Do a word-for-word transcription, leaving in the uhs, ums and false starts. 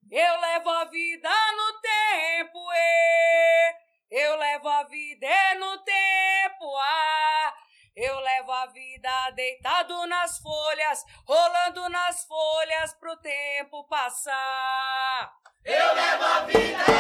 Eu levo a vida no tempo, e eu levo a vida é no tempo, ah. Eu levo a vida deitado nas folhas, rolando nas folhas pro tempo passar. Eu levo a vida